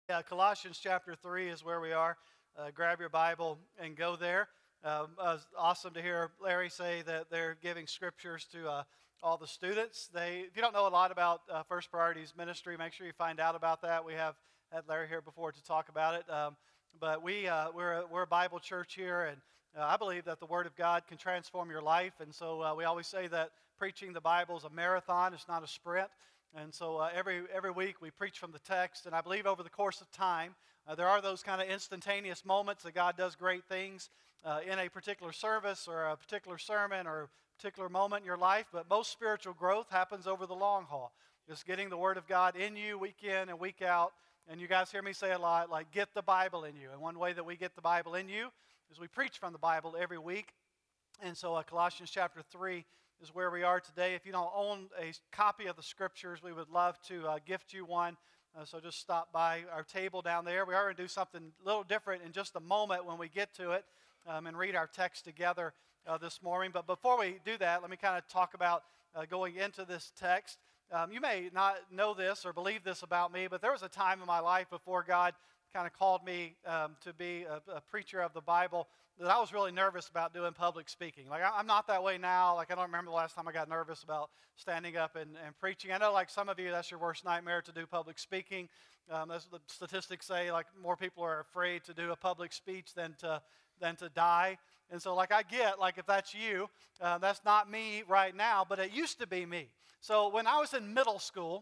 Yeah, Colossians chapter 3 is where we are. Grab your Bible and go there. It's awesome to hear Larry say that they're giving scriptures to all the students. If you don't know a lot about First Priorities Ministry, make sure you find out about that. We have had Larry here before to talk about it. But we're a Bible church here, and I believe that the Word of God can transform your life. And so we always say that preaching the Bible is a marathon, it's not a sprint. And so every week we preach from the text, and I believe over the course of time, there are those kind of instantaneous moments that God does great things in a particular service or a particular sermon or a particular moment in your life, but most spiritual growth happens over the long haul. Just getting the Word of God in you week in and week out, and you guys hear me say a lot, like get the Bible in you. And one way that we get the Bible in you is we preach from the Bible every week. And so Colossians chapter 3 is where we are today. If you don't own a copy of the Scriptures, we would love to gift you one. So just stop by our table down there. We are going to do something a little different in just a moment when we get to it and read our text together this morning. But before we do that, let me kind of talk about going into this text. You may not know this or believe this about me, but there was a time in my life before God kind of called me to be a preacher of the Bible that I was really nervous about doing public speaking. Like, I'm not that way now. Like, I don't remember the last time I got nervous about standing up and preaching. I know, like, some of you, that's your worst nightmare to do public speaking. That's what the statistics say, like, more people are afraid to do a public speech than to die. And so, like, I get, like, if that's you, that's not me right now, but it used to be me. So when I was in middle school,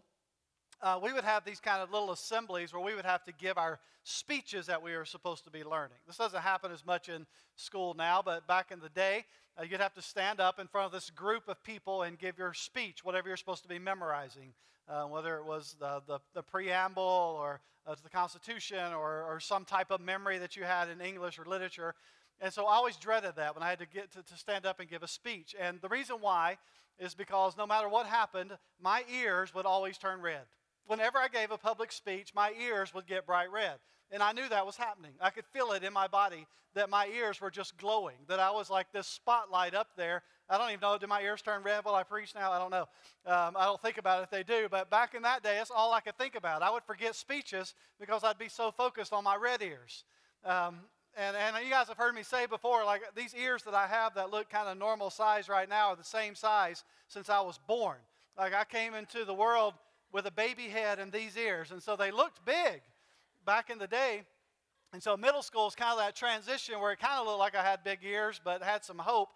we would have these kind of little assemblies where we would have to give our speeches that we were supposed to be learning. This doesn't happen as much in school now, but back in the day, you'd have to stand up in front of this group of people and give your speech, whatever you're supposed to be memorizing, whether it was the preamble or the Constitution or some type of memory that you had in English or literature. And so I always dreaded that when I had to get to stand up and give a speech. And the reason why is because no matter what happened, my ears would always turn red. Whenever I gave a public speech, my ears would get bright red. And I knew that was happening. I could feel it in my body that my ears were just glowing, that I was like this spotlight up there. I don't even know, do my ears turn red while I preach now? I don't know. I don't think about it if they do. But back in that day, that's all I could think about. I would forget speeches because I'd be so focused on my red ears. And you guys have heard me say before, like these ears that I have that look kind of normal size right now are the same size since I was born. Like I came into the world with a baby head and these ears, and so they looked big back in the day. And so middle school is kind of that transition where it kind of looked like I had big ears, but had some hope.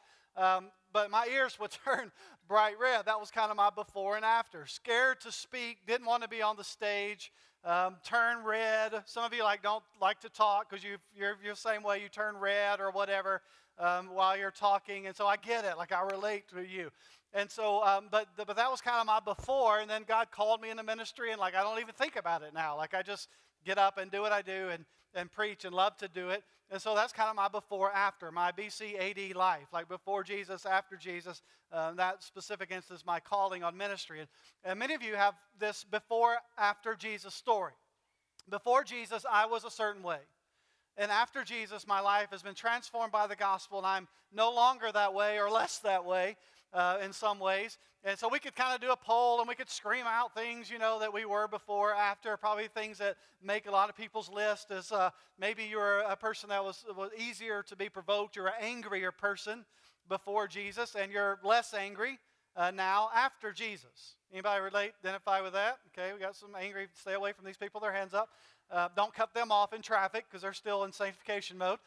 But my ears would turn bright red. That was kind of my before and after. Scared to speak, didn't want to be on the stage, turn red. Some of you don't like to talk because you're the same way. You turn red or whatever while you're talking. And so I get it. Like I relate to you. And so, but that was kind of my before. And then God called me into ministry, and like I don't even think about it now. Like I just get up and do what I do and preach and love to do it. And so that's kind of my before, after, my BC AD life, like before Jesus, after Jesus. That specific instance, my calling on ministry. And many of you have this before, after Jesus story. Before Jesus, I was a certain way. And after Jesus, my life has been transformed by the gospel, and I'm no longer that way or less that way in some ways. And so we could kind of do a poll, and we could scream out things, that we were before, after. Probably things that make a lot of people's list is maybe you were a person that was easier to be provoked. You're an angrier person before Jesus, and you're less angry now after Jesus. Anybody identify with that? Okay, we got some angry. Stay away from these people. Their hands up. Don't cut them off in traffic because they're still in sanctification mode.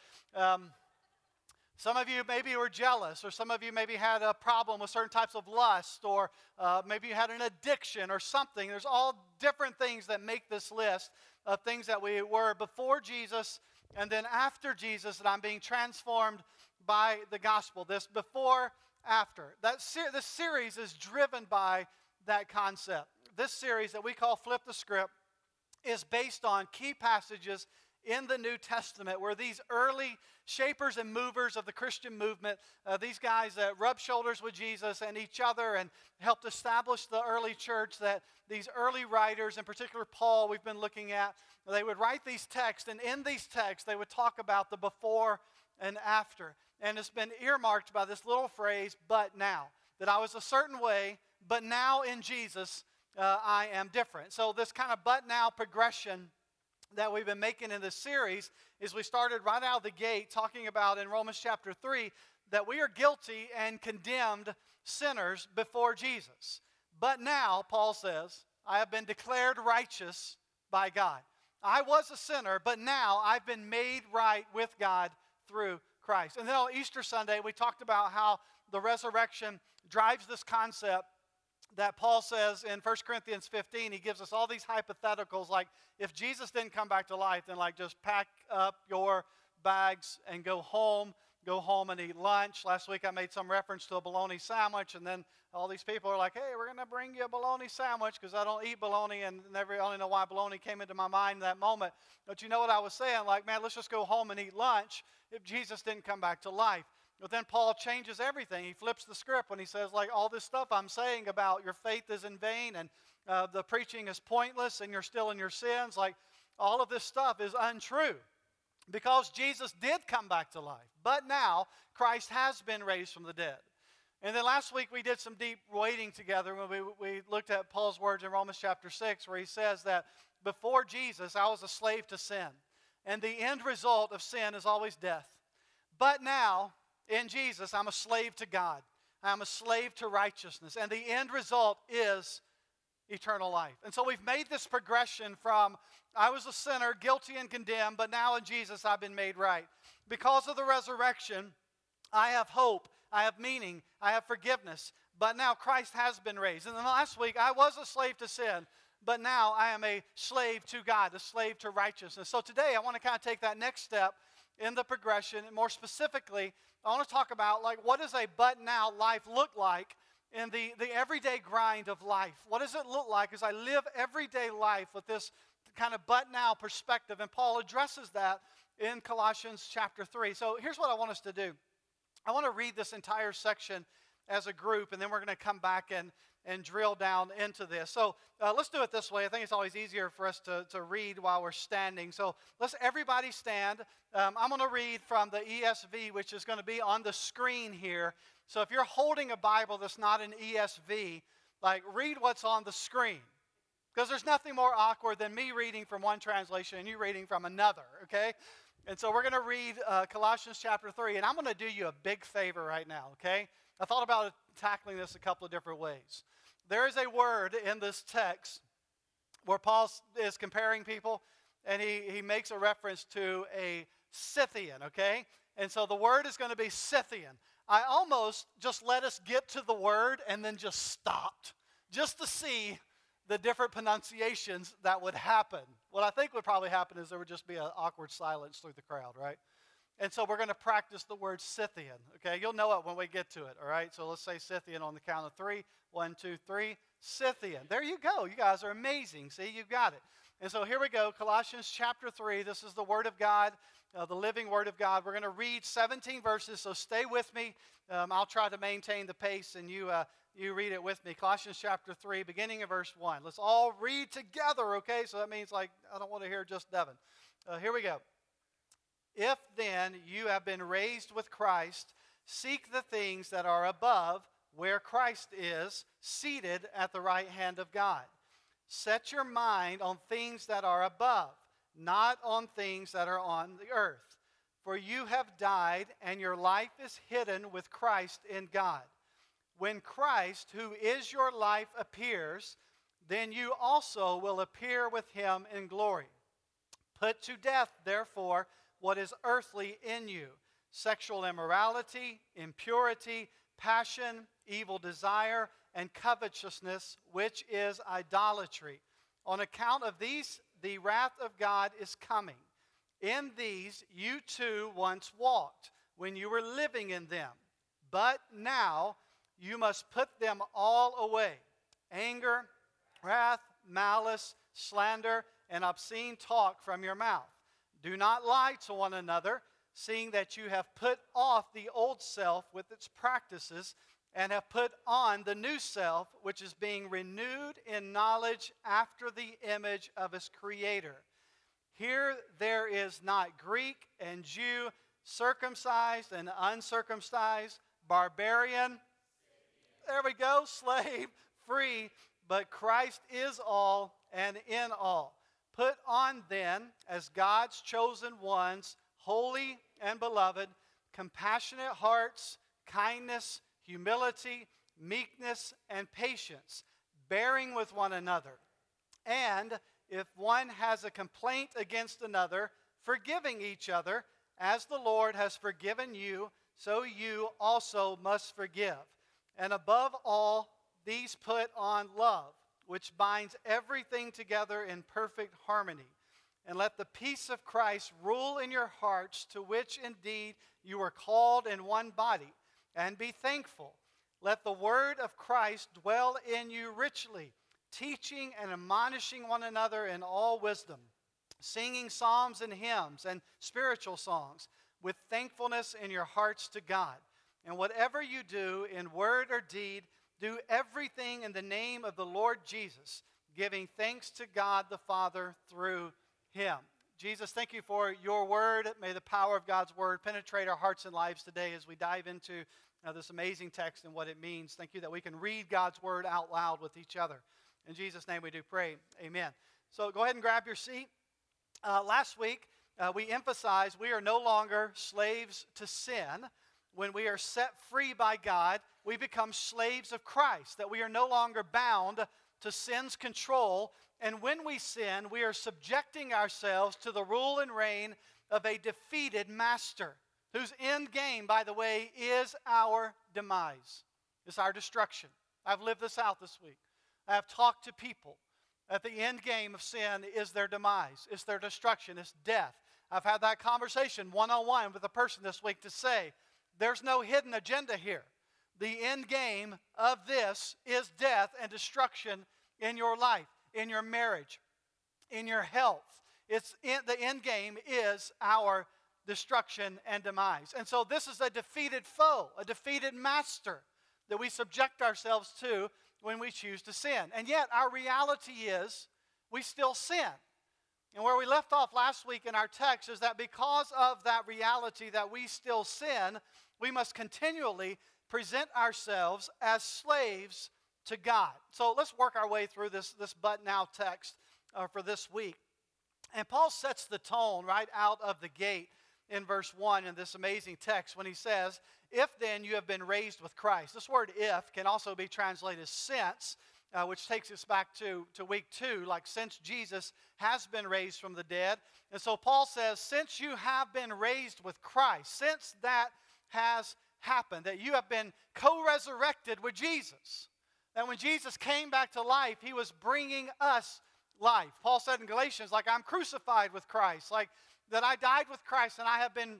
Some of you maybe were jealous, or some of you maybe had a problem with certain types of lust, or maybe you had an addiction or something. There's all different things that make this list of things that we were before Jesus and then after Jesus, that I'm being transformed by the gospel. This before, after. This series is driven by that concept. This series that we call Flip the Script is based on key passages in the New Testament where these early shapers and movers of the Christian movement, these guys that rubbed shoulders with Jesus and each other and helped establish the early church, that these early writers, in particular Paul we've been looking at, they would write these texts, and in these texts they would talk about the before and after. And it's been earmarked by this little phrase, but now. That I was a certain way, but now in Jesus I am different. So this kind of but now progression that we've been making in this series is we started right out of the gate talking about in Romans chapter 3 that we are guilty and condemned sinners before Jesus. But now, Paul says, I have been declared righteous by God. I was a sinner, but now I've been made right with God through Christ. And then on Easter Sunday, we talked about how the resurrection drives this concept that Paul says in 1 Corinthians 15. He gives us all these hypotheticals, like if Jesus didn't come back to life, then like just pack up your bags and go home and eat lunch. Last week I made some reference to a bologna sandwich, and then all these people are like, hey, we're going to bring you a bologna sandwich because I don't eat bologna, and I only know why bologna came into my mind in that moment. But you know what I was saying? Like, man, let's just go home and eat lunch if Jesus didn't come back to life. But then Paul changes everything. He flips the script when he says, like, all this stuff I'm saying about your faith is in vain and the preaching is pointless and you're still in your sins. Like, all of this stuff is untrue because Jesus did come back to life. But now Christ has been raised from the dead. And then last week we did some deep wading together when we looked at Paul's words in Romans chapter 6 where he says that before Jesus I was a slave to sin. And the end result of sin is always death. But now, in Jesus, I'm a slave to God. I'm a slave to righteousness. And the end result is eternal life. And so we've made this progression from I was a sinner, guilty and condemned, but now in Jesus I've been made right. Because of the resurrection, I have hope, I have meaning, I have forgiveness. But now Christ has been raised. And then last week, I was a slave to sin, but now I am a slave to God, a slave to righteousness. So today I want to kind of take that next step in the progression, and more specifically, I want to talk about like what does a but now life look like in the everyday grind of life. What does it look like as I live everyday life with this kind of but now perspective? And Paul addresses that in Colossians chapter 3. So here's what I want us to do. I want to read this entire section as a group, and then we're going to come back and drill down into this. So let's do it this way. I think it's always easier for us to read while we're standing. So let's everybody stand. I'm going to read from the ESV, which is going to be on the screen here. So if you're holding a Bible that's not an ESV, like read what's on the screen. Because there's nothing more awkward than me reading from one translation and you reading from another, okay? And so we're going to read Colossians chapter 3, and I'm going to do you a big favor right now, okay? I thought about tackling this a couple of different ways. There is a word in this text where Paul is comparing people, and he makes a reference to a Scythian, okay? And so the word is going to be Scythian. I almost just let us get to the word and then just stopped, just to see the different pronunciations that would happen. What I think would probably happen is there would just be an awkward silence through the crowd, right? And so we're going to practice the word Scythian, okay? You'll know it when we get to it, all right? So let's say Scythian on the count of 3. 1, 2, 3. Scythian. There you go. You guys are amazing. See, you've got it. And so here we go, Colossians chapter 3. This is the Word of God, the living Word of God. We're going to read 17 verses, so stay with me. I'll try to maintain the pace, and you read it with me. Colossians chapter 3, beginning of verse 1. Let's all read together, okay? So that means, like, I don't want to hear just Devin. Here we go. If then you have been raised with Christ, seek the things that are above, where Christ is, seated at the right hand of God. Set your mind on things that are above, not on things that are on the earth. For you have died, and your life is hidden with Christ in God. When Christ, who is your life, appears, then you also will appear with him in glory. Put to death, therefore, what is earthly in you: sexual immorality, impurity, passion, evil desire, and covetousness, which is idolatry. On account of these, the wrath of God is coming. In these you too once walked, when you were living in them. But now you must put them all away: anger, wrath, malice, slander, and obscene talk from your mouth. Do not lie to one another, seeing that you have put off the old self with its practices, and have put on the new self, which is being renewed in knowledge after the image of its Creator. Here there is not Greek and Jew, circumcised and uncircumcised, barbarian, there we go, slave, free, but Christ is all and in all. Put on then, as God's chosen ones, holy and beloved, compassionate hearts, kindness, humility, meekness, and patience, bearing with one another. And if one has a complaint against another, forgiving each other, as the Lord has forgiven you, so you also must forgive. And above all, these put on love, which binds everything together in perfect harmony. And let the peace of Christ rule in your hearts, to which indeed you are called in one body, and be thankful. Let the word of Christ dwell in you richly, teaching and admonishing one another in all wisdom, singing psalms and hymns and spiritual songs, with thankfulness in your hearts to God. And whatever you do in word or deed, do everything in the name of the Lord Jesus, giving thanks to God the Father through Him. Jesus, thank you for your word. May the power of God's word penetrate our hearts and lives today as we dive into this amazing text and what it means. Thank you that we can read God's word out loud with each other. In Jesus' name we do pray. Amen. So go ahead and grab your seat. Last week, we emphasized we are no longer slaves to sin. When we are set free by God, we become slaves of Christ, that we are no longer bound to sin's control. And when we sin, we are subjecting ourselves to the rule and reign of a defeated master, whose end game, by the way, is our demise. It's our destruction. I've lived this out this week. I have talked to people that the end game of sin is their demise. It's their destruction. It's death. I've had that conversation one-on-one with a person this week to say, there's no hidden agenda here. The end game of this is death and destruction in your life, in your marriage, in your health. The end game is our destruction and demise. And so this is a defeated foe, a defeated master that we subject ourselves to when we choose to sin. And yet our reality is we still sin. And where we left off last week in our text is that because of that reality that we still sin, we must continually present ourselves as slaves to God. So let's work our way through this but now text for this week. And Paul sets the tone right out of the gate in verse 1 in this amazing text when he says, if then you have been raised with Christ. This word if can also be translated since, which takes us back to week 2, like since Jesus has been raised from the dead. And so Paul says, since you have been raised with Christ, since that has happened, that you have been co-resurrected with Jesus, that when Jesus came back to life, he was bringing us life. Paul said in Galatians, like I'm crucified with Christ, like that I died with Christ and I have been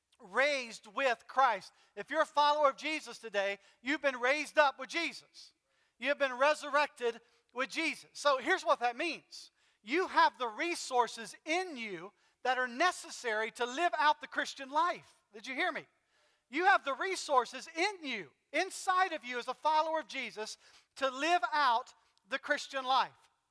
raised with Christ. If you're a follower of Jesus today, you've been raised up with Jesus. You have been resurrected with Jesus. So here's what that means. You have the resources in you that are necessary to live out the Christian life. Did you hear me? You have the resources in you, inside of you as a follower of Jesus, to live out the Christian life.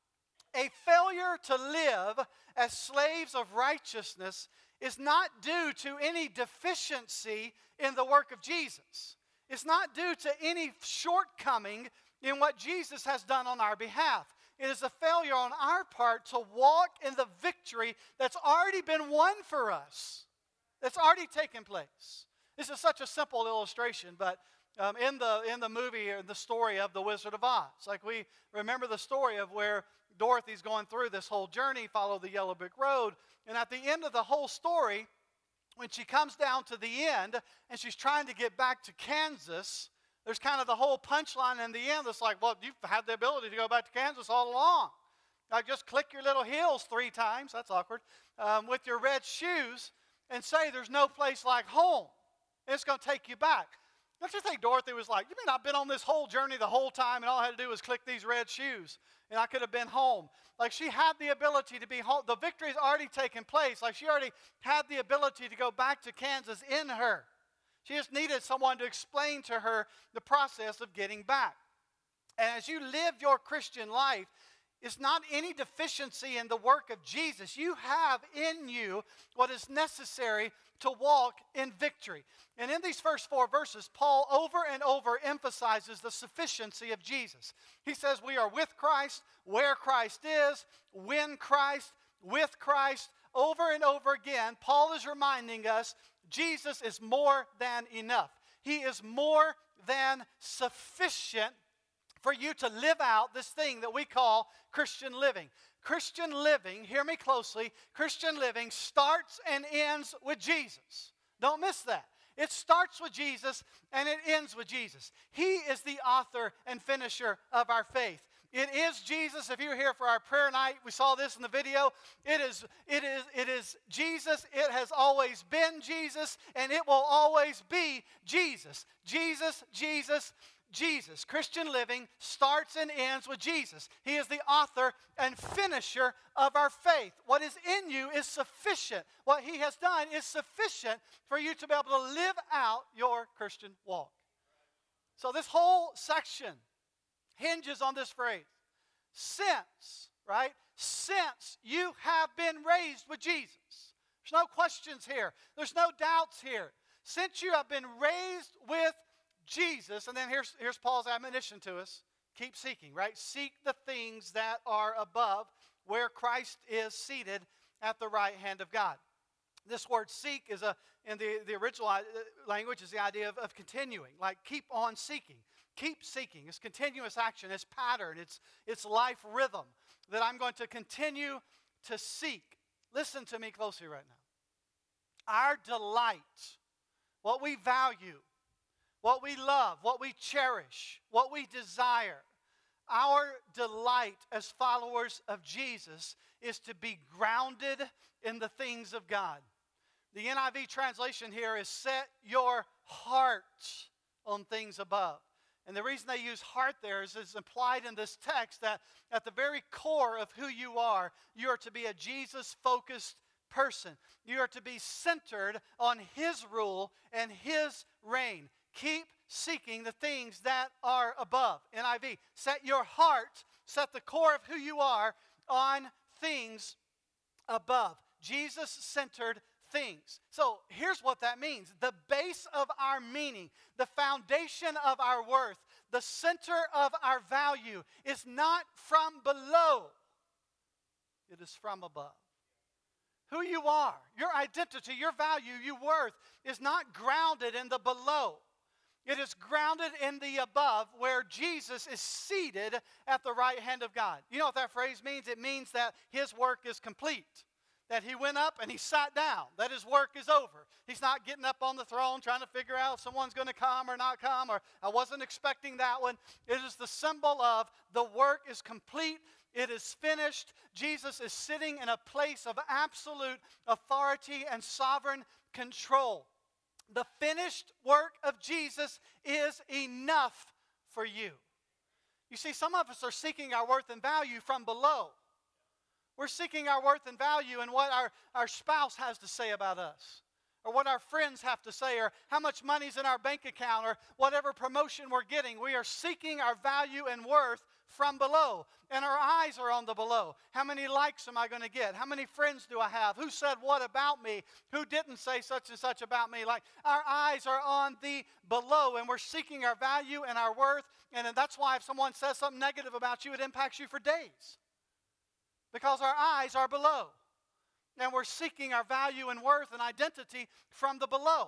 A failure to live as slaves of righteousness is not due to any deficiency in the work of Jesus. It's not due to any shortcoming in what Jesus has done on our behalf. It is a failure on our part to walk in the victory that's already been won for us, that's already taken place. This is such a simple illustration, but in the movie, in the story of The Wizard of Oz, like we remember the story of where Dorothy's going through this whole journey, follow the yellow brick road, and at the end of the whole story, when she comes down to the end and she's trying to get back to Kansas, there's kind of the whole punchline in the end that's like, well, you've had the ability to go back to Kansas all along. Like just click your little heels 3 times, that's awkward, with your red shoes and say there's no place like home. It's going to take you back. Don't you think Dorothy was like, you mean I've been on this whole journey the whole time and all I had to do was click these red shoes and I could have been home. Like she had the ability to be home. The victory's already taken place. Like she already had the ability to go back to Kansas in her. She just needed someone to explain to her the process of getting back. And as you live your Christian life, it's not any deficiency in the work of Jesus. You have in you what is necessary to walk in victory. And in these first 4 verses, Paul over and over emphasizes the sufficiency of Jesus. He says we are with Christ, where Christ is, when Christ with Christ over and over again, Paul is reminding us Jesus is more than enough. He is more than sufficient for you to live out this thing that we call Christian living. Christian living, hear me closely, Christian living starts and ends with Jesus. Don't miss that. It starts with Jesus and it ends with Jesus. He is the author and finisher of our faith. It is Jesus. If you were here for our prayer night, we saw this in the video. It is Jesus. It has always been Jesus, and it will always be Jesus. Jesus, Jesus, Jesus. Christian living starts and ends with Jesus. He is the author and finisher of our faith. What is in you is sufficient. What He has done is sufficient for you to be able to live out your Christian walk. So this whole section hinges on this phrase. Since, right? Since you have been raised with Jesus. There's no questions here. There's no doubts here. Since you have been raised with Jesus, and then here's Paul's admonition to us. Keep seeking, right? Seek the things that are above, where Christ is seated at the right hand of God. This word seek is in the original language is the idea of continuing, like keep on seeking. Keep seeking. It's continuous action. It's pattern. It's life rhythm that I'm going to continue to seek. Listen to me closely right now. Our delight, what we value, what we love, what we cherish, what we desire, our delight as followers of Jesus is to be grounded in the things of God. The NIV translation here is set your heart on things above. And the reason they use heart there is implied in this text that at the very core of who you are to be a Jesus-focused person. You are to be centered on His rule and His reign. Keep seeking the things that are above. NIV, set your heart, set the core of who you are on things above. Jesus-centered things. So here's what that means. The base of our meaning, the foundation of our worth, the center of our value is not from below. It is from above. Who you are, your identity, your value, your worth is not grounded in the below. It is grounded in the above, where Jesus is seated at the right hand of God. You know what that phrase means? It means that His work is complete. That He went up and He sat down. That His work is over. He's not getting up on the throne trying to figure out if someone's going to come or not come, or I wasn't expecting that one. It is the symbol of the work is complete. It is finished. Jesus is sitting in a place of absolute authority and sovereign control. The finished work of Jesus is enough for you. You see, some of us are seeking our worth and value from below. We're seeking our worth and value in what our spouse has to say about us, or what our friends have to say, or how much money's in our bank account, or whatever promotion we're getting. We are seeking our value and worth from below, and our eyes are on the below. How many likes am I going to get? How many friends do I have? Who said what about me? Who didn't say such and such about me? Like, our eyes are on the below, and we're seeking our value and our worth, and that's why if someone says something negative about you, it impacts you for days. Because our eyes are below. And we're seeking our value and worth and identity from the below.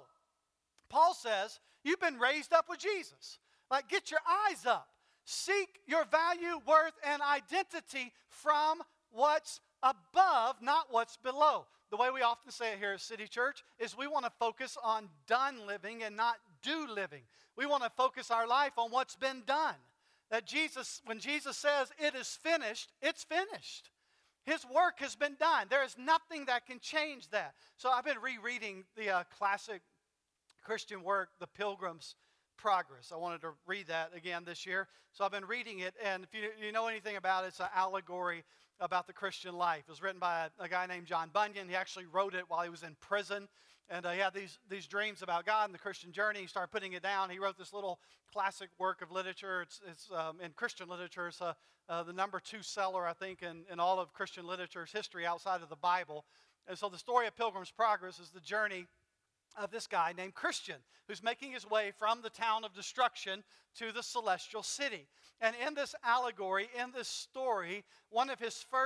Paul says, you've been raised up with Jesus. Like, get your eyes up. Seek your value, worth, and identity from what's above, not what's below. The way we often say it here at City Church is we want to focus on done living and not do living. We want to focus our life on what's been done. That Jesus, when Jesus says it is finished, it's finished. His work has been done. There is nothing that can change that. So I've been rereading the classic Christian work, The Pilgrim's Progress. I wanted to read that again this year. So I've been reading it, and if you know anything about it, it's an allegory about the Christian life. It was written by a guy named John Bunyan. He actually wrote it while he was in prison, and he had these dreams about God and the Christian journey. He started putting it down. He wrote this little classic work of literature. It's in Christian literature. It's the number 2 seller, I think, in all of Christian literature's history outside of the Bible. And so the story of Pilgrim's Progress is the journey of this guy named Christian, who's making his way from the town of destruction to the celestial city. And in this allegory, in this story, one of his first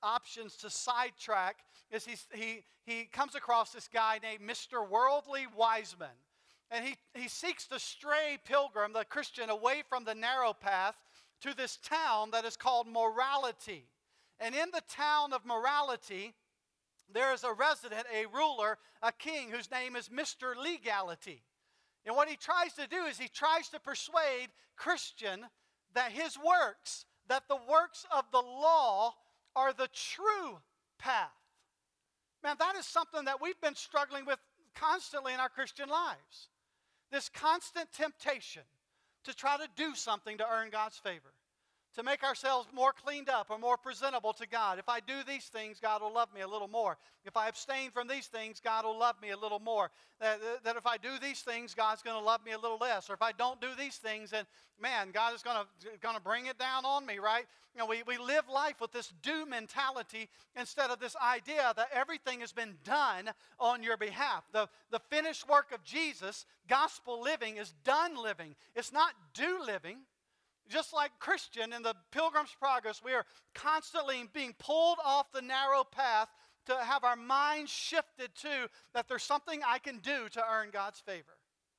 options to sidetrack is he comes across this guy named Mr. Worldly Wiseman. And he seeks to stray pilgrim, the Christian, away from the narrow path to this town that is called Morality. And in the town of Morality, there is a resident, a ruler, a king, whose name is Mr. Legality. And what he tries to do is he tries to persuade Christian that his works, that the works of the law are the true path. Man, that is something that we've been struggling with constantly in our Christian lives. This constant temptation to try to do something to earn God's favor, to make ourselves more cleaned up or more presentable to God. If I do these things, God will love me a little more. If I abstain from these things, God will love me a little more. That if I do these things, God's going to love me a little less. Or if I don't do these things, then, man, God is going to bring it down on me, right? You know, we live life with this do mentality instead of this idea that everything has been done on your behalf. The finished work of Jesus, gospel living, is done living. It's not do living. Just like Christian in the Pilgrim's Progress, we are constantly being pulled off the narrow path to have our minds shifted to that there's something I can do to earn God's favor.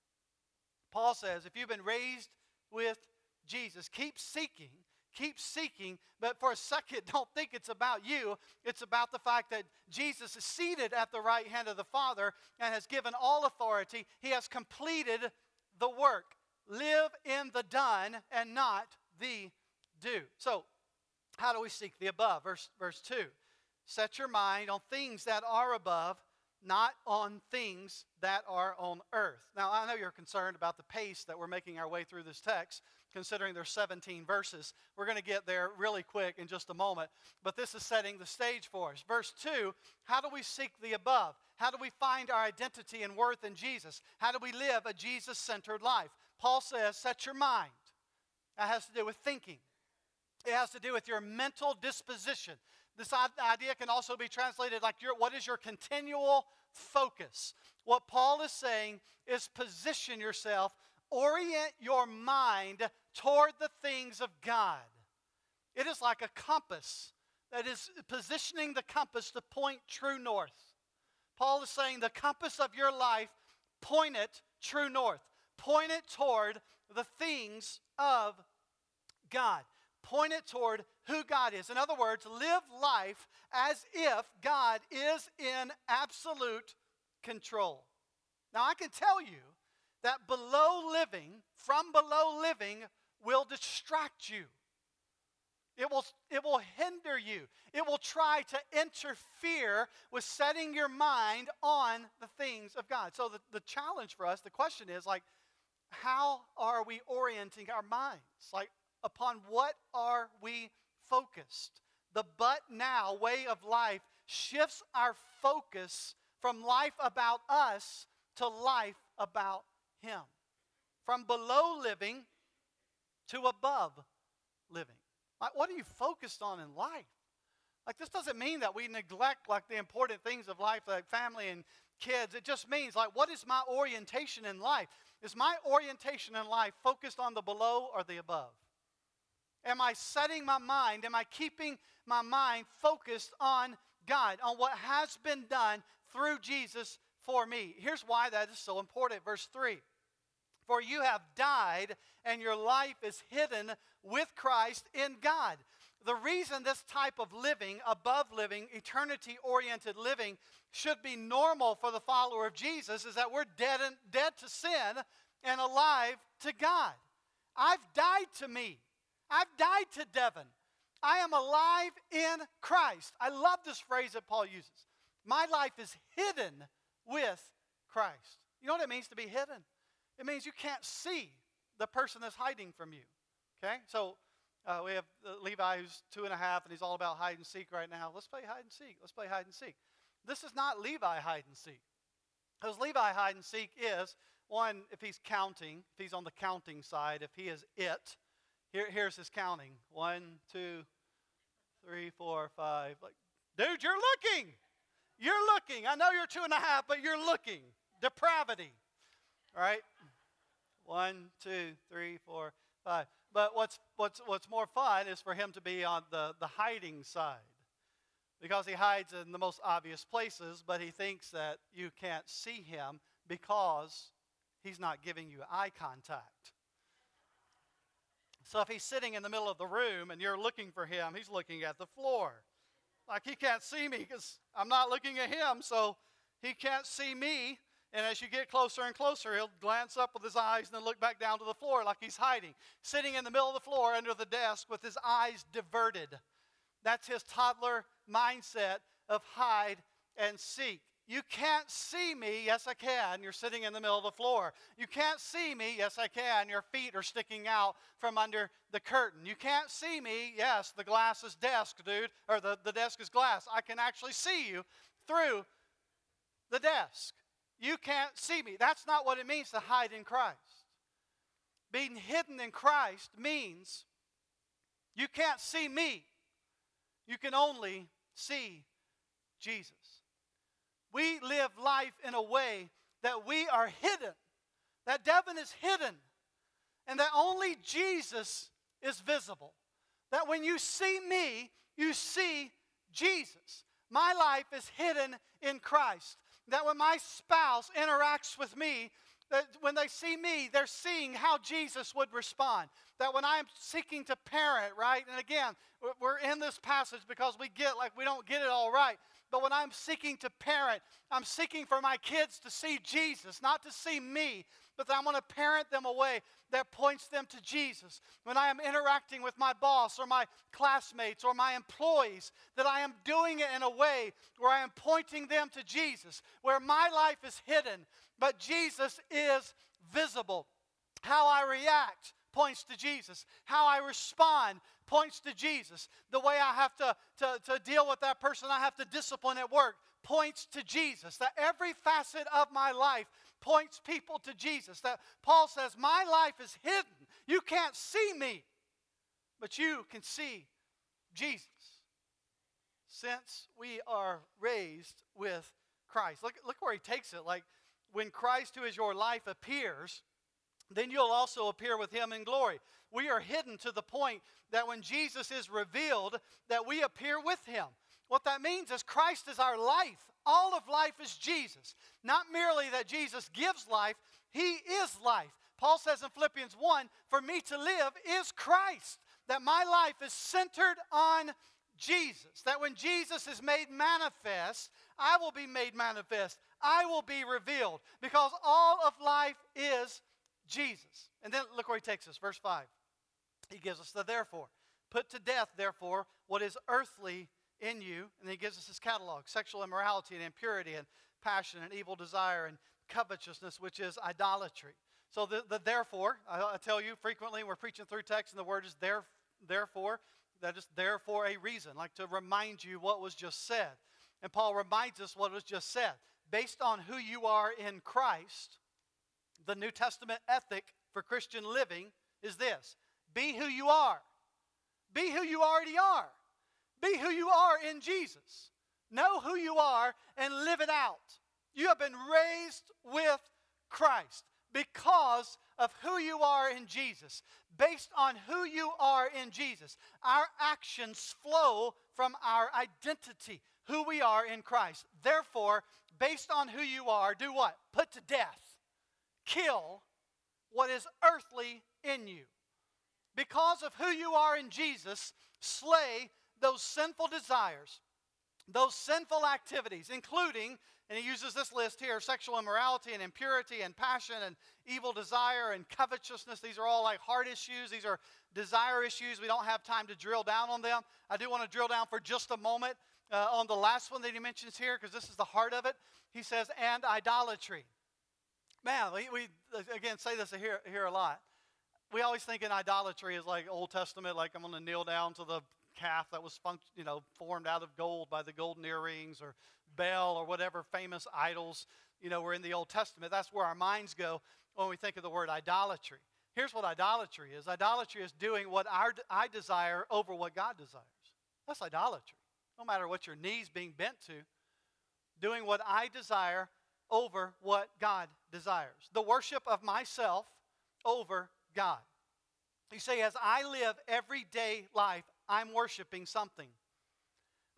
Paul says, if you've been raised with Jesus, keep seeking, but for a second, don't think it's about you. It's about the fact that Jesus is seated at the right hand of the Father and has given all authority. He has completed the work. Live in the done and not the do. So, how do we seek the above? Verse 2. Set your mind on things that are above, not on things that are on earth. Now, I know you're concerned about the pace that we're making our way through this text, considering there's 17 verses. We're going to get there really quick in just a moment, but this is setting the stage for us. Verse 2, how do we seek the above? How do we find our identity and worth in Jesus? How do we live a Jesus-centered life? Paul says, set your mind. That has to do with thinking. It has to do with your mental disposition. This idea can also be translated like what is your continual focus? What Paul is saying is position yourself, orient your mind toward the things of God. It is like a compass that is positioning the compass to point true north. Paul is saying the compass of your life, point it true north. Point it toward the things of God. Point it toward who God is. In other words, live life as if God is in absolute control. Now, I can tell you that from below living will distract you. It will hinder you. It will try to interfere with setting your mind on the things of God. So the challenge for us, the question is like, how are we orienting our minds? Like, upon what are we focused? The but now way of life shifts our focus from life about us to life about Him. From below living to above living. Like, what are you focused on in life? Like, this doesn't mean that we neglect like the important things of life, like family and kids. It just means like, what is my orientation in life? Is my orientation in life focused on the below or the above? Am I setting my mind, am I keeping my mind focused on God, on what has been done through Jesus for me? Here's why that is so important. Verse 3. For you have died, and your life is hidden with Christ in God. The reason this type of living, above living, eternity-oriented living, should be normal for the follower of Jesus is that we're dead to sin and alive to God. I've died to me. I've died to Devin. I am alive in Christ. I love this phrase that Paul uses. My life is hidden with Christ. You know what it means to be hidden? It means you can't see the person that's hiding from you. Okay? So we have Levi who's 2.5 and he's all about hide and seek right now. Let's play hide and seek. Let's play hide and seek. This is not Levi hide and seek. Because Levi hide and seek is, one, if he's counting, if he's on the counting side, if he is it, here's his counting. 1, 2, 3, 4, 5. Like, dude, you're looking. You're looking. I know you're 2.5, but you're looking. Depravity. All right? 1, 2, 3, 4, 5. But what's more fun is for him to be on the hiding side. because he hides in the most obvious places, but he thinks that you can't see him because he's not giving you eye contact. So if he's sitting in the middle of the room and you're looking for him, he's looking at the floor. Like, he can't see me because I'm not looking at him, so he can't see me. And as you get closer and closer, he'll glance up with his eyes and then look back down to the floor like he's hiding. Sitting in the middle of the floor under the desk with his eyes diverted. That's his toddler mindset of hide and seek. You can't see me. Yes, I can. You're sitting in the middle of the floor. You can't see me. Yes, I can. Your feet are sticking out from under the curtain. You can't see me. Yes, the glass is desk, dude. Or the desk is glass. I can actually see you through the desk. You can't see me. That's not what it means to hide in Christ. Being hidden in Christ means you can't see me. You can only see Jesus. We live life in a way that we are hidden, that Devin is hidden, and that only Jesus is visible. That when you see me, you see Jesus. My life is hidden in Christ. That when my spouse interacts with me, that when they see me, they're seeing how Jesus would respond. That when I'm seeking to parent, right? And again, we're in this passage because we don't get it all right. But when I'm seeking to parent, I'm seeking for my kids to see Jesus, not to see me, but that I'm going to parent them a way that points them to Jesus. When I am interacting with my boss or my classmates or my employees, that I am doing it in a way where I am pointing them to Jesus, where my life is hidden, but Jesus is visible. How I react points to Jesus. How I respond points to Jesus. The way I have to deal with that person I have to discipline at work points to Jesus. That every facet of my life points people to Jesus. That Paul says, my life is hidden. You can't see me, but you can see Jesus. Since we are raised with Christ. Look where he takes it. Like, when Christ, who is your life, appears, then you'll also appear with him in glory. We are hidden to the point that when Jesus is revealed, that we appear with him. What that means is Christ is our life. All of life is Jesus. Not merely that Jesus gives life, he is life. Paul says in Philippians 1, for me to live is Christ. That my life is centered on Jesus. That when Jesus is made manifest, I will be made manifest. I will be revealed. Because all of life is Jesus. And then look where he takes us. Verse 5. He gives us the therefore. Put to death, therefore, what is earthly in you. And then he gives us his catalog. Sexual immorality and impurity and passion and evil desire and covetousness, which is idolatry. So the therefore, I tell you frequently, we're preaching through text and the word is therefore. That is there for a reason, like to remind you what was just said. And Paul reminds us what was just said. Based on who you are in Christ, the New Testament ethic for Christian living is this. Be who you are. Be who you already are. Be who you are in Jesus. Know who you are and live it out. You have been raised with Christ because of who you are in Jesus. Based on who you are in Jesus, our actions flow from our identity, who we are in Christ. Therefore, based on who you are, do what? Put to death. Kill what is earthly in you. Because of who you are in Jesus, slay those sinful desires, those sinful activities, including, and he uses this list here, sexual immorality and impurity and passion and evil desire and covetousness. These are all like heart issues. These are desire issues. We don't have time to drill down on them. I do want to drill down for just a moment on the last one that he mentions here, because this is the heart of it. He says, and idolatry. Man, we again say this here a lot. We always think in idolatry is like Old Testament, like I'm going to kneel down to the calf that was formed out of gold by the golden earrings, or Baal, or whatever famous idols were in the Old Testament. That's where our minds go when we think of the word idolatry. Here's what idolatry is. Idolatry is doing what I desire over what God desires. That's idolatry. No matter what your knee's being bent to, doing what I desire over what God desires. The worship of myself over God. You say, as I live everyday life, I'm worshiping something.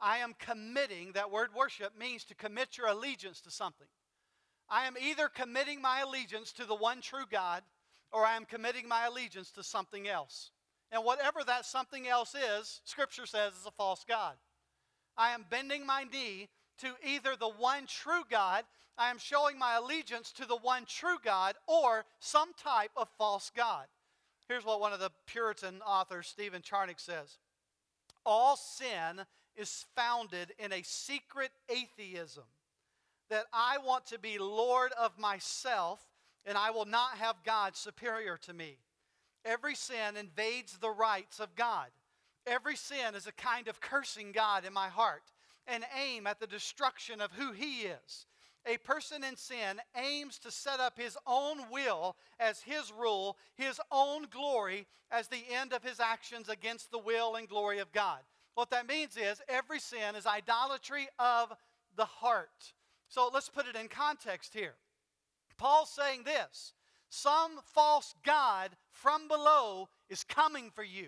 I am committing, that word worship means to commit your allegiance to something. I am either committing my allegiance to the one true God, or I am committing my allegiance to something else. And whatever that something else is, Scripture says is a false god. I am bending my knee to either the one true God, I am showing my allegiance to the one true God, or some type of false god. Here's what one of the Puritan authors, Stephen Charnock, says. All sin is founded in a secret atheism, that I want to be Lord of myself, and I will not have God superior to me. Every sin invades the rights of God. Every sin is a kind of cursing God in my heart, an aim at the destruction of who He is. A person in sin aims to set up his own will as his rule, his own glory as the end of his actions against the will and glory of God. What that means is every sin is idolatry of the heart. So let's put it in context here. Paul's saying this: some false god from below is coming for you.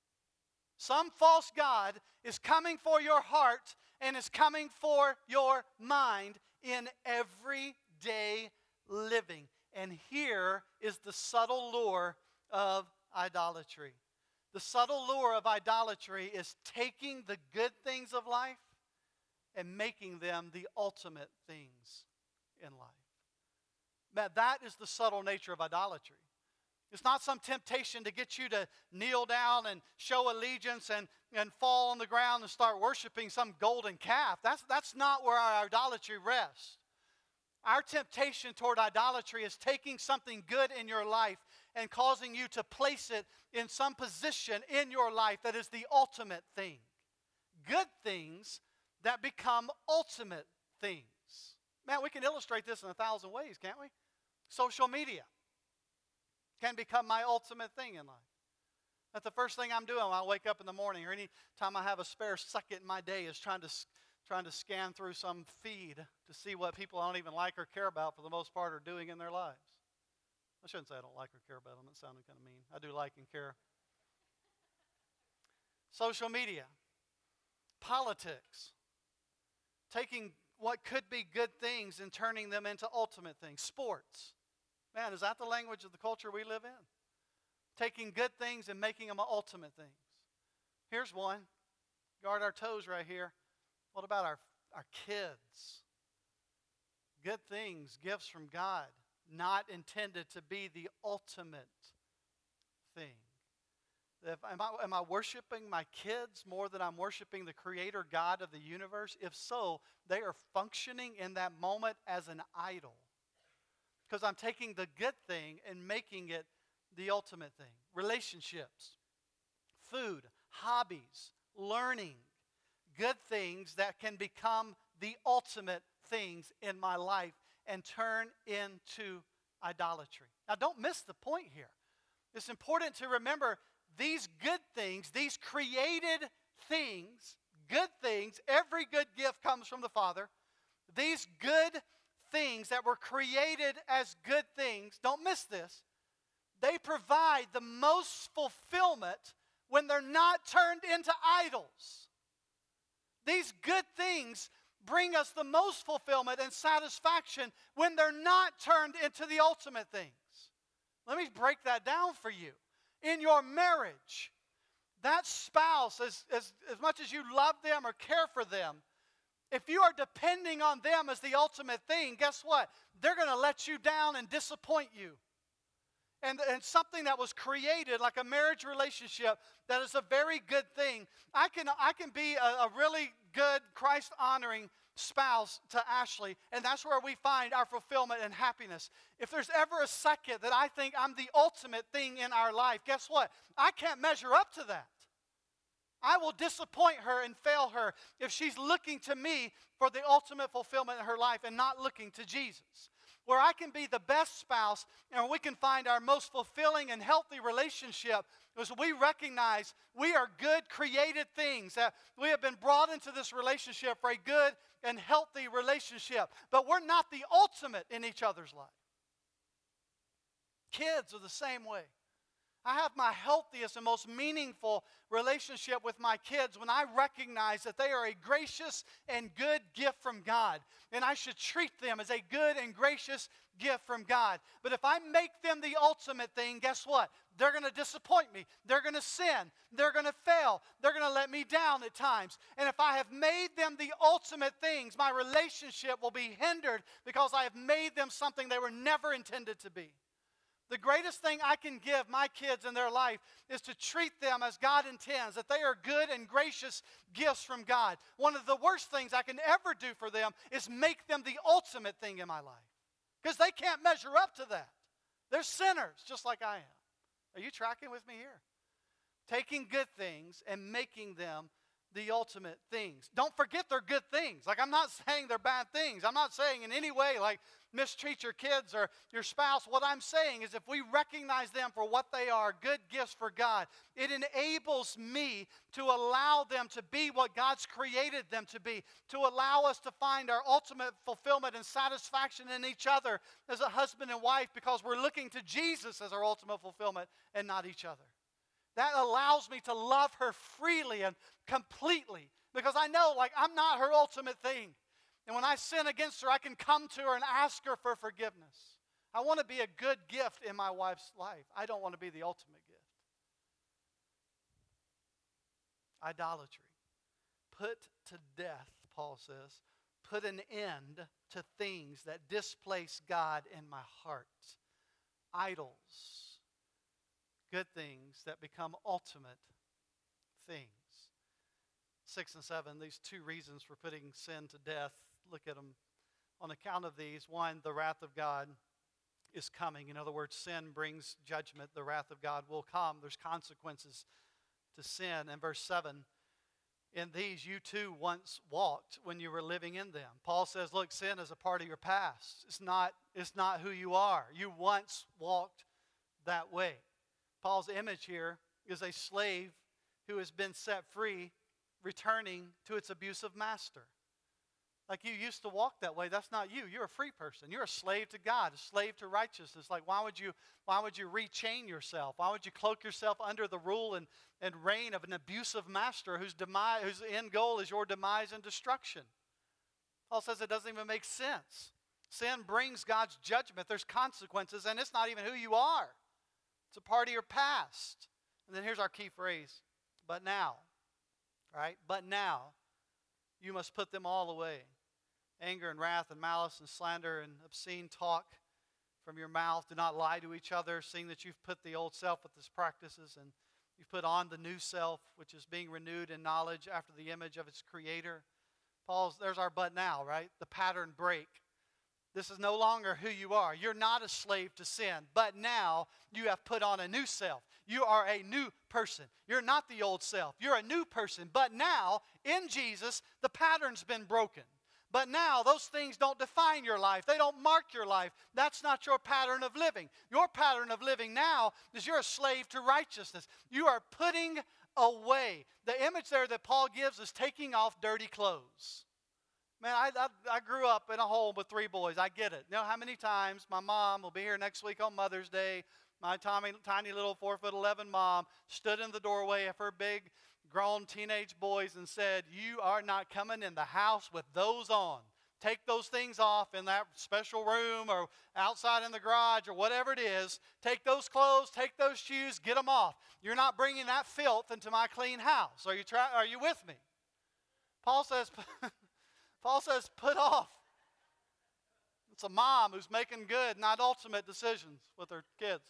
Some false god is coming for your heart and is coming for your mind in everyday living. And here is the subtle lure of idolatry. The subtle lure of idolatry is taking the good things of life and making them the ultimate things in life. Now, that is the subtle nature of idolatry. It's not some temptation to get you to kneel down and show allegiance and fall on the ground and start worshiping some golden calf. That's not where our idolatry rests. Our temptation toward idolatry is taking something good in your life and causing you to place it in some position in your life that is the ultimate thing. Good things that become ultimate things. Man, we can illustrate this in 1,000 ways, can't we? Social media can become my ultimate thing in life. That's the first thing I'm doing when I wake up in the morning, or any time I have a spare second in my day, is trying to scan through some feed to see what people I don't even like or care about for the most part are doing in their lives. I shouldn't say I don't like or care about them. That sounded kind of mean. I do like and care. Social media, politics, taking what could be good things and turning them into ultimate things. Sports. Man, is that the language of the culture we live in? Taking good things and making them ultimate things. Here's one. Guard our toes right here. What about our kids? Good things, gifts from God, not intended to be the ultimate thing. Am I worshiping my kids more than I'm worshiping the Creator God of the universe? If so, they are functioning in that moment as an idol. Because I'm taking the good thing and making it the ultimate thing. Relationships, food, hobbies, learning, good things that can become the ultimate things in my life and turn into idolatry. Now, don't miss the point here. It's important to remember these good things, these created things, good things, every good gift comes from the Father. These good things that were created as good things, don't miss this, they provide the most fulfillment when they're not turned into idols. These good things bring us the most fulfillment and satisfaction when they're not turned into the ultimate things. Let me break that down for you. In your marriage, that spouse, as much as you love them or care for them, if you are depending on them as the ultimate thing, guess what? They're going to let you down and disappoint you. And something that was created, like a marriage relationship, that is a very good thing. I can be a really good, Christ-honoring spouse to Ashley, and that's where we find our fulfillment and happiness. If there's ever a second that I think I'm the ultimate thing in our life, guess what? I can't measure up to that. I will disappoint her and fail her if she's looking to me for the ultimate fulfillment in her life and not looking to Jesus. Where I can be the best spouse and we can find our most fulfilling and healthy relationship is we recognize we are good created things, that we have been brought into this relationship for a good and healthy relationship. But we're not the ultimate in each other's life. Kids are the same way. I have my healthiest and most meaningful relationship with my kids when I recognize that they are a gracious and good gift from God. And I should treat them as a good and gracious gift from God. But if I make them the ultimate thing, guess what? They're going to disappoint me. They're going to sin. They're going to fail. They're going to let me down at times. And if I have made them the ultimate things, my relationship will be hindered because I have made them something they were never intended to be. The greatest thing I can give my kids in their life is to treat them as God intends, that they are good and gracious gifts from God. One of the worst things I can ever do for them is make them the ultimate thing in my life, because they can't measure up to that. They're sinners just like I am. Are you tracking with me here? Taking good things and making them the ultimate things. Don't forget they're good things. Like, I'm not saying they're bad things. I'm not saying in any way like mistreat your kids or your spouse. What I'm saying is if we recognize them for what they are, good gifts for God, it enables me to allow them to be what God's created them to be, to allow us to find our ultimate fulfillment and satisfaction in each other as a husband and wife, because we're looking to Jesus as our ultimate fulfillment and not each other. That allows me to love her freely and completely, because I know, like, I'm not her ultimate thing. And when I sin against her, I can come to her and ask her for forgiveness. I want to be a good gift in my wife's life. I don't want to be the ultimate gift. Idolatry. Put to death, Paul says. Put an end to things that displace God in my heart. Idols. Good things that become ultimate things. 6 and 7, these two reasons for putting sin to death. Look at them. On account of these, one, the wrath of God is coming. In other words, sin brings judgment. The wrath of God will come. There's consequences to sin. And verse 7, in these you too once walked when you were living in them. Paul says, look, sin is a part of your past. It's not who you are. You once walked that way. Paul's image here is a slave who has been set free, returning to its abusive master. Like, you used to walk that way. That's not you. You're a free person. You're a slave to God, a slave to righteousness. Like, why would you rechain yourself? Why would you cloak yourself under the rule and reign of an abusive master whose end goal is your demise and destruction? Paul says it doesn't even make sense. Sin brings God's judgment. There's consequences, and it's not even who you are. It's a part of your past. And then here's our key phrase. But now, right? But now, you must put them all away. Anger and wrath and malice and slander and obscene talk from your mouth. Do not lie to each other, seeing that you've put the old self with its practices and you've put on the new self, which is being renewed in knowledge after the image of its creator. There's our but now, right? The pattern break. This is no longer who you are. You're not a slave to sin, but now you have put on a new self. You are a new person. You're not the old self. You're a new person. But now, in Jesus, the pattern's been broken. But now, those things don't define your life. They don't mark your life. That's not your pattern of living. Your pattern of living now is you're a slave to righteousness. You are putting away. The image there that Paul gives is taking off dirty clothes. Man, I grew up in a home with 3 boys. I get it. You know how many times my mom will be here next week on Mother's Day. My tiny little 4'11" mom stood in the doorway of her big grown teenage boys and said, you are not coming in the house with those on. Take those things off in that special room or outside in the garage or whatever it is. Take those clothes, take those shoes, get them off. You're not bringing that filth into my clean house. Are you with me? Paul says, put off. It's a mom who's making good, not ultimate decisions with her kids.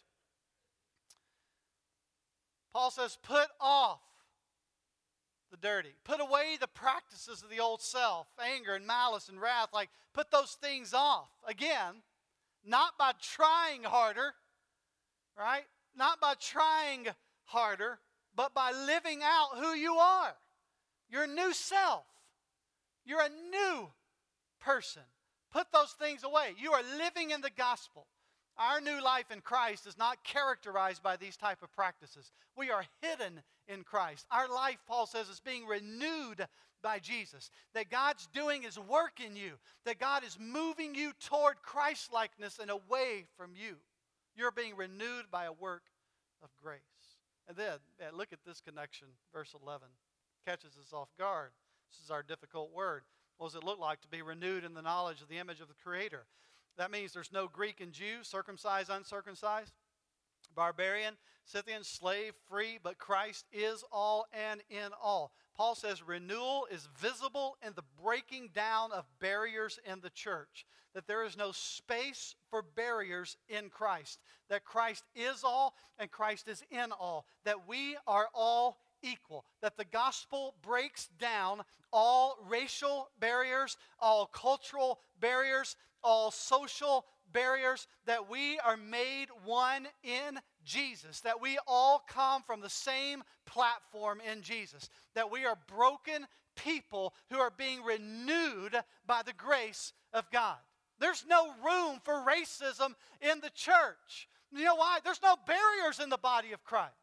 Paul says, put off the dirty. Put away the practices of the old self, anger and malice and wrath. Like, put those things off. Again, not by trying harder, right? Not by trying harder, but by living out who you are. Your new self. You're a new person. Put those things away. You are living in the gospel. Our new life in Christ is not characterized by these type of practices. We are hidden in Christ. Our life, Paul says, is being renewed by Jesus. That God's doing His work in you. That God is moving you toward Christ-likeness and away from you. You're being renewed by a work of grace. And then, look at this connection, verse 11. Catches us off guard. This is our difficult word. What does it look like to be renewed in the knowledge of the image of the Creator? That means there's no Greek and Jew, circumcised, uncircumcised, barbarian, Scythian, slave, free, but Christ is all and in all. Paul says renewal is visible in the breaking down of barriers in the church. That there is no space for barriers in Christ. That Christ is all and Christ is in all. That we are all equal. That the gospel breaks down all racial barriers, all cultural barriers, all social barriers, that we are made one in Jesus, that we all come from the same platform in Jesus, that we are broken people who are being renewed by the grace of God. There's no room for racism in the church. You know why? There's no barriers in the body of Christ.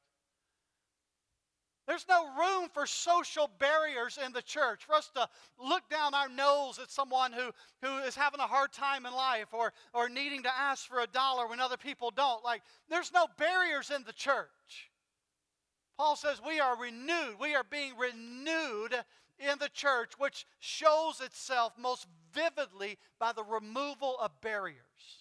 There's no room for social barriers in the church, for us to look down our nose at someone who is having a hard time in life or needing to ask for $1 when other people don't. There's no barriers in the church. Paul says we are renewed. We are being renewed in the church, which shows itself most vividly by the removal of barriers.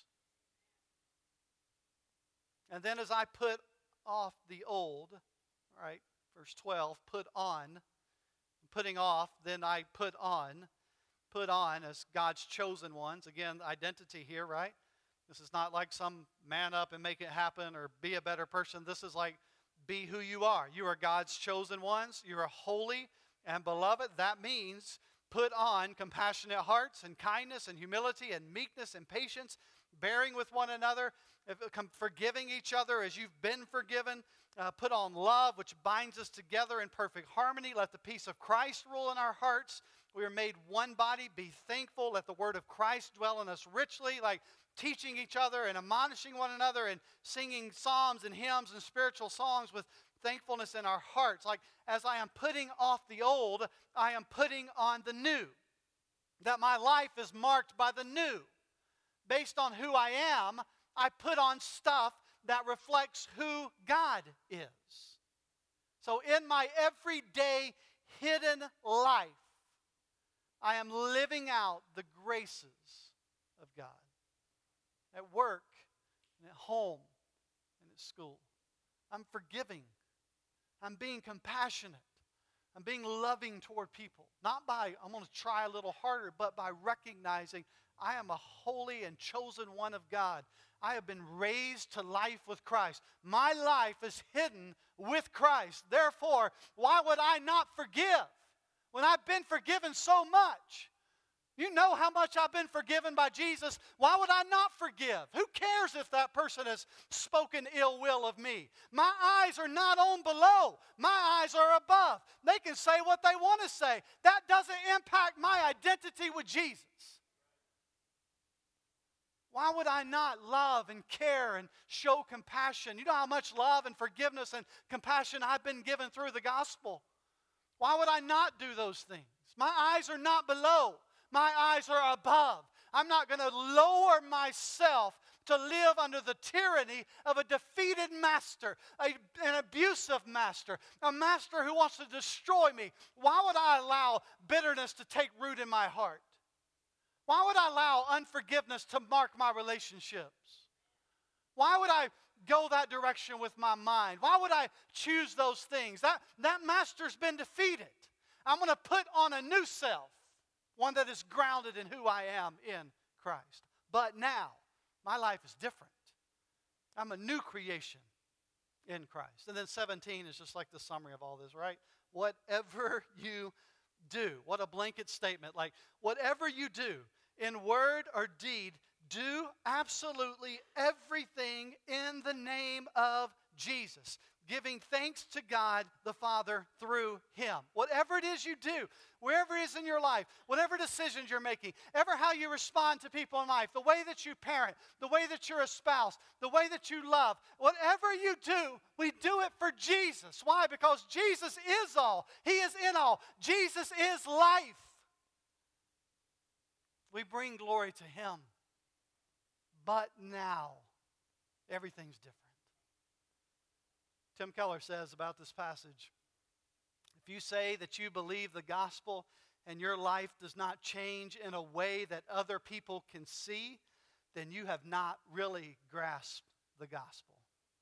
And then as I put off the old, right? Verse 12, put on, putting off, then I put on as God's chosen ones. Again, identity here, right? This is not like some man up and make it happen or be a better person. This is like be who you are. You are God's chosen ones. You are holy and beloved. That means put on compassionate hearts and kindness and humility and meekness and patience, bearing with one another, forgiving each other as you've been forgiven. Put on love, which binds us together in perfect harmony. Let the peace of Christ rule in our hearts. We are made one body. Be thankful. Let the word of Christ dwell in us richly, like teaching each other and admonishing one another and singing psalms and hymns and spiritual songs with thankfulness in our hearts. Like as I am putting off the old, I am putting on the new. That my life is marked by the new. Based on who I am, I put on stuff that reflects who God is. So in my everyday hidden life, I am living out the graces of God. At work, and at home, and at school. I'm forgiving. I'm being compassionate. I'm being loving toward people. Not by, I'm going to try a little harder, but by recognizing I am a holy and chosen one of God. I have been raised to life with Christ. My life is hidden with Christ. Therefore, why would I not forgive when I've been forgiven so much? You know how much I've been forgiven by Jesus. Why would I not forgive? Who cares if that person has spoken ill will of me? My eyes are not on below. My eyes are above. They can say what they want to say. That doesn't impact my identity with Jesus. Why would I not love and care and show compassion? You know how much love and forgiveness and compassion I've been given through the gospel. Why would I not do those things? My eyes are not below. My eyes are above. I'm not going to lower myself to live under the tyranny of a defeated master, an abusive master, a master who wants to destroy me. Why would I allow bitterness to take root in my heart? Why would I allow unforgiveness to mark my relationships? Why would I go that direction with my mind? Why would I choose those things? That master's been defeated. I'm going to put on a new self, one that is grounded in who I am in Christ. But now, my life is different. I'm a new creation in Christ. And then 17 is just like the summary of all this, right? Whatever you do. What a blanket statement. Like, whatever you do, in word or deed, do absolutely everything in the name of Jesus, giving thanks to God the Father through Him. Whatever it is you do, wherever it is in your life, whatever decisions you're making, ever how you respond to people in life, the way that you parent, the way that you're a spouse, the way that you love, whatever you do, we do it for Jesus. Why? Because Jesus is all. He is in all. Jesus is life. We bring glory to Him. But now, everything's different. Tim Keller says about this passage, if you say that you believe the gospel and your life does not change in a way that other people can see, then you have not really grasped the gospel.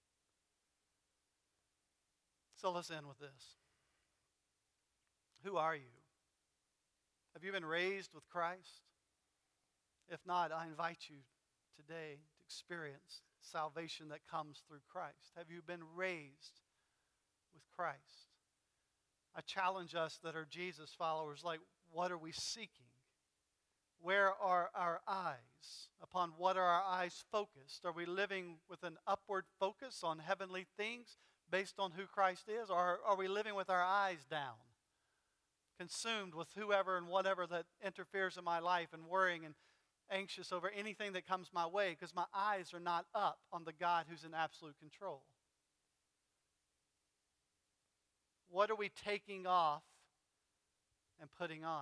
So let's end with this. Who are you? Have you been raised with Christ? If not, I invite you today to experience salvation that comes through Christ. Have you been raised with Christ? I challenge us that are Jesus followers, like, what are we seeking? Where are our eyes? Upon what are our eyes focused? Are we living with an upward focus on heavenly things based on who Christ is? Or are we living with our eyes down, consumed with whoever and whatever that interferes in my life and worrying and anxious over anything that comes my way because my eyes are not up on the God who's in absolute control? What are we taking off and putting on?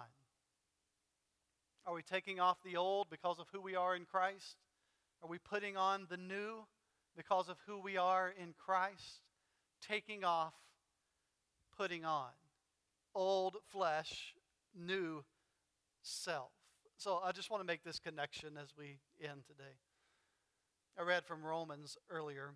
Are we taking off the old because of who we are in Christ? Are we putting on the new because of who we are in Christ? Taking off, putting on. Old flesh, new self. So I just want to make this connection as we end today. I read from Romans earlier.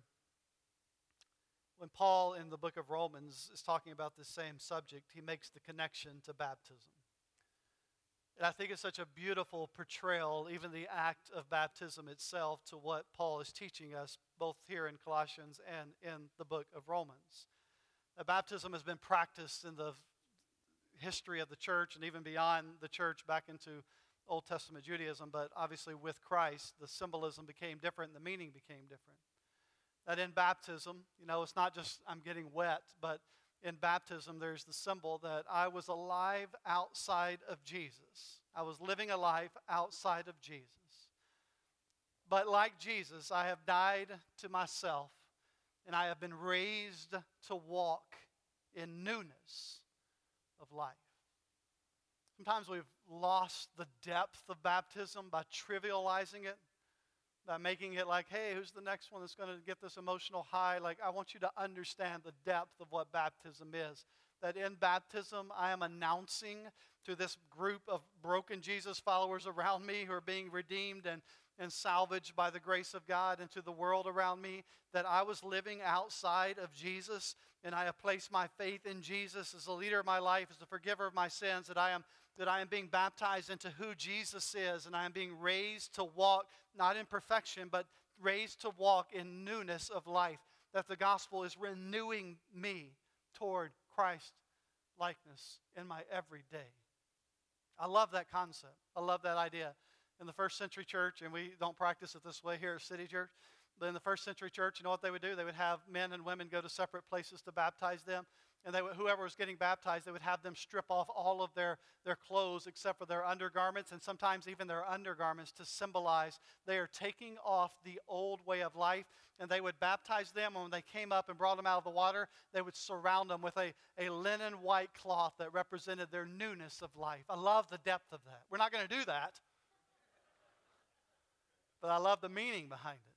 When Paul in the book of Romans is talking about this same subject, he makes the connection to baptism. And I think it's such a beautiful portrayal, even the act of baptism itself, to what Paul is teaching us, both here in Colossians and in the book of Romans. Baptism has been practiced in the history of the church and even beyond the church back into Old Testament Judaism, but obviously with Christ, the symbolism became different and the meaning became different. That in baptism, it's not just I'm getting wet, but in baptism there's the symbol that I was alive outside of Jesus. I was living a life outside of Jesus. But like Jesus, I have died to myself, and I have been raised to walk in newness of life. Sometimes we've lost the depth of baptism by trivializing it, by making it like, hey, who's the next one that's going to get this emotional high? Like, I want you to understand the depth of what baptism is. That in baptism, I am announcing to this group of broken Jesus followers around me who are being redeemed and salvaged by the grace of God, and to the world around me, that I was living outside of Jesus, and I have placed my faith in Jesus as the leader of my life, as the forgiver of my sins, that I am being baptized into who Jesus is, and I am being raised to walk, not in perfection, but raised to walk in newness of life, that the gospel is renewing me toward Christ likeness in my everyday. I love that concept. I love that idea. In the first century church, and we don't practice it this way here at City Church, but in the first century church, you know what they would do? They would have men and women go to separate places to baptize them. And whoever was getting baptized, they would have them strip off all of their clothes except for their undergarments, and sometimes even their undergarments, to symbolize they are taking off the old way of life. And they would baptize them, and when they came up and brought them out of the water, they would surround them with a linen white cloth that represented their newness of life. I love the depth of that. We're not going to do that, but I love the meaning behind it.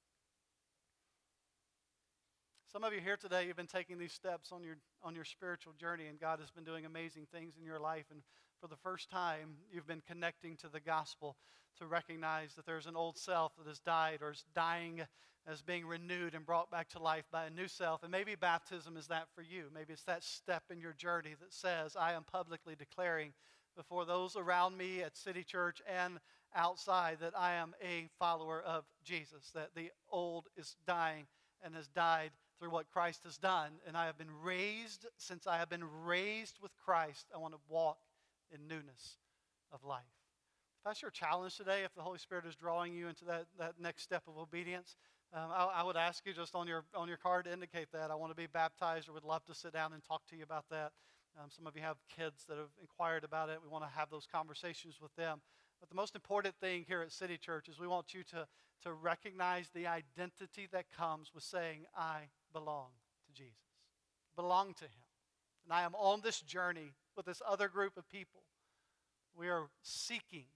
Some of you here today, you've been taking these steps on your spiritual journey, and God has been doing amazing things in your life. And for the first time, you've been connecting to the gospel to recognize that there's an old self that has died or is dying, as being renewed and brought back to life by a new self. And maybe baptism is that for you. Maybe it's that step in your journey that says, I am publicly declaring before those around me at City Church and outside that I am a follower of Jesus, that the old is dying and has died through what Christ has done. And I have been raised. Since I have been raised with Christ, I want to walk in newness of life. If that's your challenge today, if the Holy Spirit is drawing you into that next step of obedience, I would ask you just on your card to indicate that. I want to be baptized, or would love to sit down and talk to you about that. Some of you have kids that have inquired about it. We want to have those conversations with them. But the most important thing here at City Church is we want you to recognize the identity that comes with saying, I belong to Jesus. Belong to Him. And I am on this journey with this other group of people. We are seeking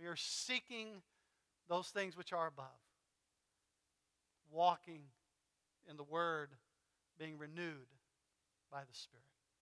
those things which are above. Walking in the Word, being renewed by the Spirit.